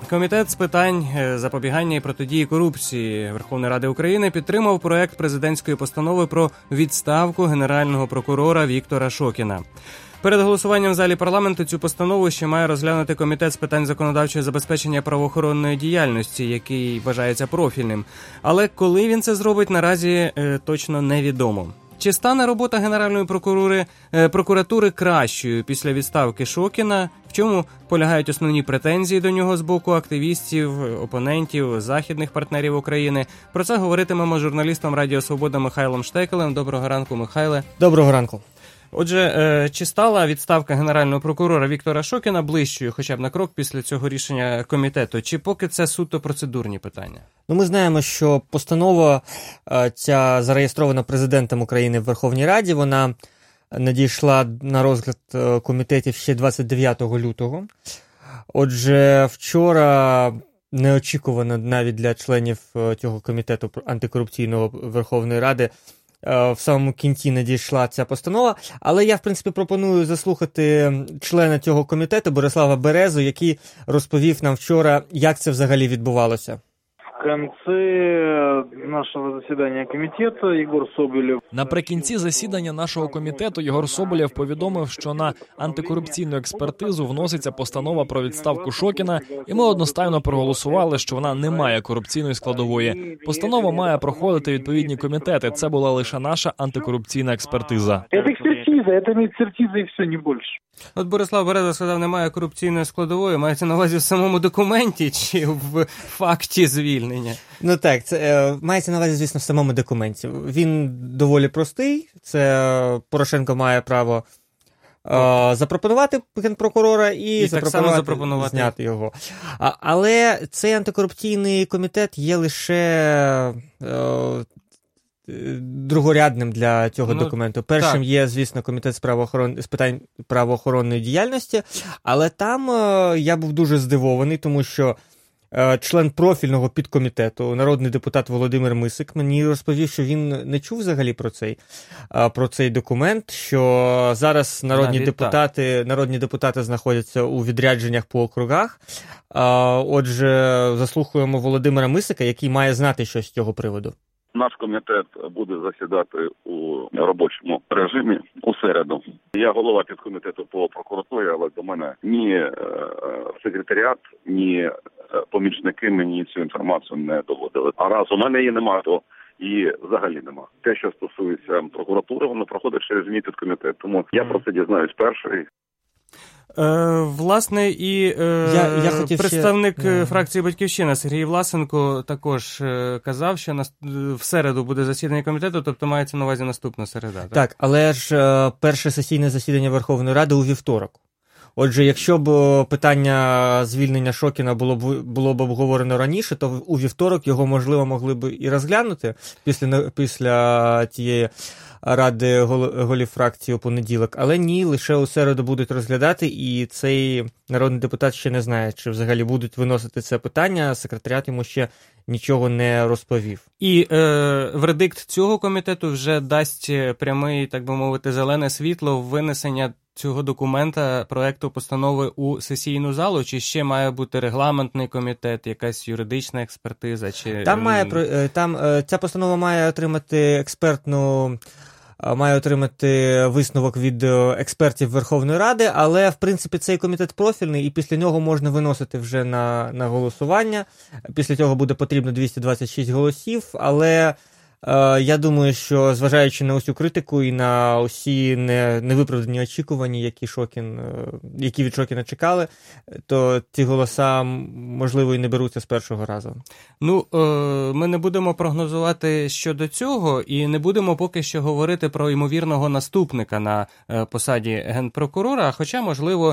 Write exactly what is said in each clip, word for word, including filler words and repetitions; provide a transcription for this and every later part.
Комітет з питань запобігання і протидії корупції Верховної Ради України підтримав проект президентської постанови про відставку Генерального прокурора Віктора Шокіна. Перед голосуванням в залі парламенту цю постанову ще має розглянути Комітет з питань законодавчого забезпечення правоохоронної діяльності, який вважається профільним. Але коли він це зробить, наразі е, точно невідомо. Чи стане робота Генеральної прокуратури, е, прокуратури кращою після відставки Шокіна? В чому полягають основні претензії до нього з боку активістів, опонентів, західних партнерів України? Про це говоритимемо з журналістом Радіо Свобода Михайлом Штекелем. Доброго ранку, Михайле. Доброго ранку. Отже, чи стала відставка Генерального прокурора Віктора Шокіна ближчою хоча б на крок після цього рішення комітету, чи поки це суто процедурні питання? Ну, ми знаємо, що постанова ця зареєстрована президентом України в Верховній Раді, вона надійшла на розгляд комітетів ще двадцять дев'ятого лютого. Отже, вчора неочікувано навіть для членів цього комітету антикорупційного Верховної Ради в самому кінці надійшла ця постанова, але я, в принципі, пропоную заслухати члена цього комітету Борислава Березу, який розповів нам вчора, як це взагалі відбувалося. В кінці нашого засідання комітету Єгор Соболєв... Наприкінці засідання нашого комітету Єгор Соболєв повідомив, що на антикорупційну експертизу вноситься постанова про відставку Шокіна, і ми одностайно проголосували, що вона не має корупційної складової. Постанова має проходити відповідні комітети. Це була лише наша антикорупційна експертиза. Це експертиза, це експертиза і все, не більше. От Борислав Береза сказав, немає корупційної складової. Мається на увазі в самому документі чи в факті звільнення? Ну так, це е, мається на увазі, звісно, в самому документі. Він доволі простий. Це Порошенко має право е, запропонувати генпрокурора і, і запропонувати, запропонувати зняти його. А, але цей антикорупційний комітет є лише... Е, другорядним для цього ну, документу. Першим так. є, звісно, комітет з, правоохорон... з питань правоохоронної діяльності, але там е, я був дуже здивований, тому що е, член профільного підкомітету, народний депутат Володимир Мисик, мені розповів, що він не чув взагалі про цей, е, про цей документ, що зараз народні депутати, народні депутати знаходяться у відрядженнях по округах. Е, отже, заслухаємо Володимира Мисика, який має знати щось з цього приводу. Наш комітет буде засідати у робочому режимі у середу. Я голова підкомітету по прокуратурі, але до мене ні е, секретаріат, ні помічники мені цю інформацію не доводили. А раз у мене її немає, то її взагалі нема. Те, що стосується прокуратури, воно проходить через мій підкомітет. Тому я про це дізнаюсь перший. Е, власне, і е, я, я представник ще... фракції «Батьківщина» Сергій Власенко також е, казав, що на, в середу буде засідання комітету, тобто мається на увазі наступна середа. Так, так але ж е, перше сесійне засідання Верховної Ради у вівторок. Отже, якщо б питання звільнення Шокіна було б, було б обговорено раніше, то у вівторок його, можливо, могли б і розглянути після, після тієї ради голів фракції у понеділок. Але ні, лише у середу будуть розглядати, і цей народний депутат ще не знає, чи взагалі будуть виносити це питання, секретаріат йому ще нічого не розповів. І е, вердикт цього комітету вже дасть прямий, так би мовити, зелене світло в винесення цього документа, проекту постанови у сесійну залу, чи ще має бути регламентний комітет, якась юридична експертиза? Чи... Там має, там, ця постанова має отримати експертну, має отримати висновок від експертів Верховної Ради, але, в принципі, цей комітет профільний, і після нього можна виносити вже на, на голосування. Після цього буде потрібно двісті двадцять шість голосів, але... Я думаю, що зважаючи на усю критику і на усі не, невиправдані очікування, які Шокін, які від Шокіна чекали, то ці голоса, можливо, і не беруться з першого разу. Ну, ми не будемо прогнозувати щодо цього і не будемо поки що говорити про ймовірного наступника на посаді генпрокурора, хоча, можливо,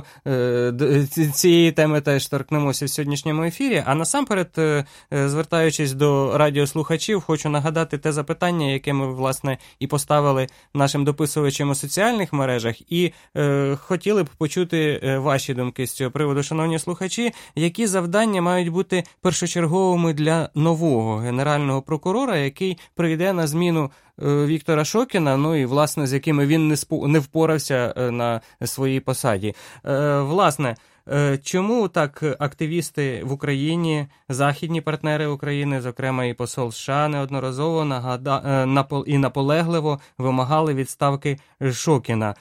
цієї теми теж торкнемося в сьогоднішньому ефірі. А насамперед, звертаючись до радіослухачів, хочу нагадати те запитання, яке ми, власне, і поставили нашим дописувачам у соціальних мережах, і е, хотіли б почути ваші думки з цього приводу, шановні слухачі, які завдання мають бути першочерговими для нового генерального прокурора, який прийде на зміну е, Віктора Шокіна, ну і, власне, з якими він не, спо, не впорався е, на своїй посаді. Е, власне, Чому так активісти в Україні, західні партнери України, зокрема і посол США, неодноразово нагада... і наполегливо вимагали відставки Шокіна?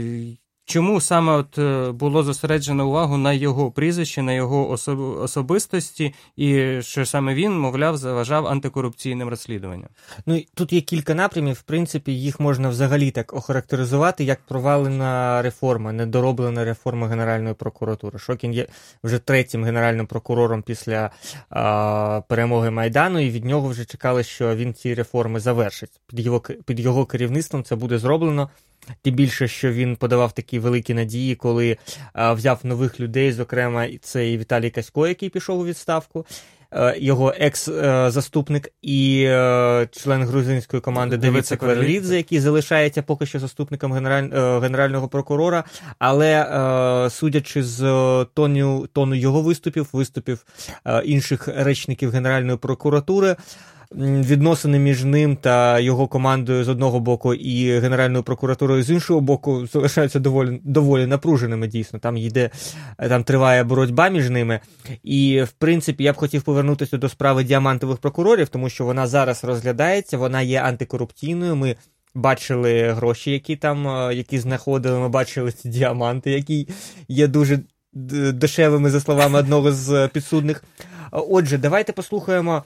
Чому саме от було зосереджено увагу на його прізвищі, на його особистості, і що саме він, мовляв, заважав антикорупційним розслідуванням? Ну, тут є кілька напрямів, в принципі, їх можна взагалі так охарактеризувати, як провалена реформа, недороблена реформа Генеральної прокуратури. Шокін є вже третім генеральним прокурором після а, перемоги Майдану, і від нього вже чекали, що він ці реформи завершить. Під його, під його керівництвом це буде зроблено. Тим більше, що він подавав такі великі надії, коли а, взяв нових людей, зокрема, це і Віталій Касько, який пішов у відставку, а, його екс-заступник і а, член грузинської команди Давид Сакварелідзе, який залишається поки що заступником генераль... а, генерального прокурора, але а, судячи з тону, тону його виступів, виступів а, інших речників Генеральної прокуратури, відносини між ним та його командою з одного боку і Генеральною прокуратурою з іншого боку залишаються доволі, доволі напруженими, дійсно. Там йде, там триває боротьба між ними. І, в принципі, я б хотів повернутися до справи діамантових прокурорів, тому що вона зараз розглядається, вона є антикорупційною. Ми бачили гроші, які там, які знаходили, ми бачили ці діаманти, які є дуже дешевими, за словами одного з підсудних. Отже, давайте послухаємо.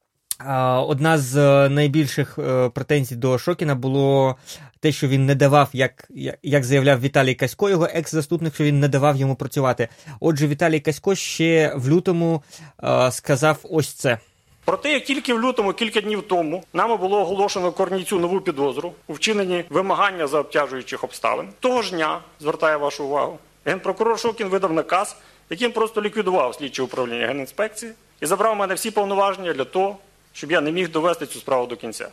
Одна з найбільших претензій до Шокіна було те, що він не давав, як, як заявляв Віталій Касько, його екс-заступник, що він не давав йому працювати. Отже, Віталій Касько ще в лютому е, сказав ось це. Проте, як тільки в лютому, кілька днів тому, нами було оголошено Корнійцю нову підозру у вчиненні вимагання за обтяжуючих обставин. Того ж дня, звертаю вашу увагу, генпрокурор Шокін видав наказ, яким просто ліквідував слідче управління Генінспекції і забрав у мене всі повноваження для того, щоб я не міг довести цю справу до кінця.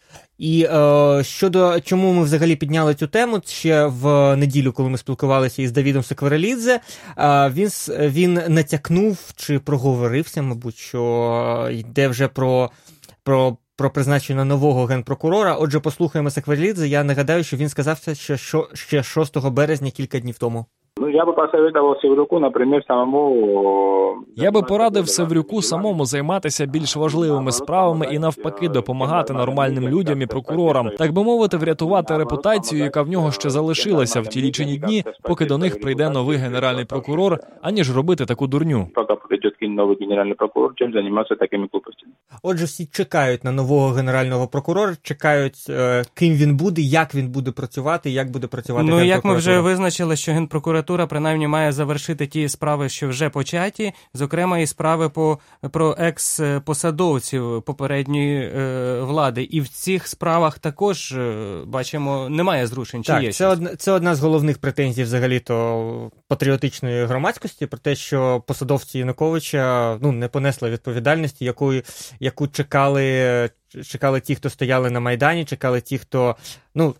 І е, щодо чому ми взагалі підняли цю тему, ще в неділю, коли ми спілкувалися із Давідом Сакварелідзе, е, він, він натякнув чи проговорився, мабуть, що йде вже про, про, про призначення нового генпрокурора. Отже, послухаємо Сакварелідзе. Я нагадаю, що він сказав це ще, що, ще шостого березня, кілька днів тому. Ну, я би посоветовал Севрюку, наприклад, самому... Я би порадив Севрюку самому займатися більш важливими справами і навпаки допомагати нормальним людям і прокурорам, так би мовити, врятувати репутацію, яка в нього ще залишилася в ті лічені дні, поки до них прийде новий генеральний прокурор, аніж робити таку дурню. Поки прийде новий генеральний прокурор, чим займатися такими глупостями. Отже, всі чекають на нового генерального прокурора, чекають, е, ким він буде, як він буде працювати, як буде працювати Ну, генпрокуратура. як ми вже визначили, що генпрокуратура принаймні має завершити ті справи, що вже початі, зокрема і справи по, про екс-посадовців попередньої е, влади. І в цих справах також, е, бачимо, немає зрушень. Чи так, є це, одна, це одна з головних претензій взагалі-то патріотичної громадськості, про те, що посадовці Януковича ну, не понесли відповідальності, яку, яку чекали, чекали ті, хто стояли на Майдані, чекали ті, хто... ну.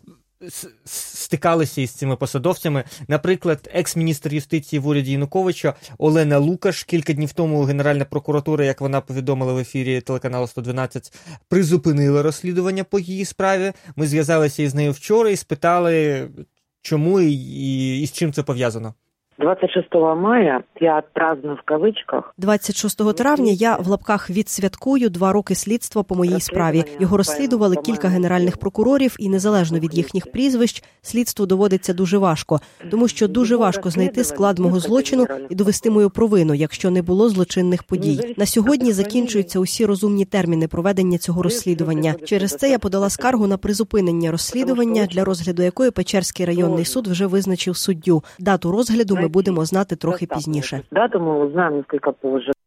стикалися із цими посадовцями. Наприклад, екс-міністр юстиції в уряді Януковича Олена Лукаш кілька днів тому Генеральна прокуратура, як вона повідомила в ефірі телеканалу сто дванадцять, призупинила розслідування по її справі. Ми зв'язалися із нею вчора і спитали, чому і, і, і з чим це пов'язано. двадцять шостого мая я отпраздную в кавичках. двадцять шостого травня я в лапках відсвяткую два роки слідства по моїй справі. Його розслідували кілька генеральних прокурорів, і незалежно від їхніх прізвищ, слідству доводиться дуже важко, тому що дуже важко знайти склад мого злочину і довести мою провину, якщо не було злочинних подій. На сьогодні закінчуються усі розумні терміни проведення цього розслідування. Через це я подала скаргу на призупинення розслідування, для розгляду якої Печерський районний суд вже визначив суддю. Дату розгляду ми будемо знати трохи пізніше. Дату ми узнаємо кілька позже.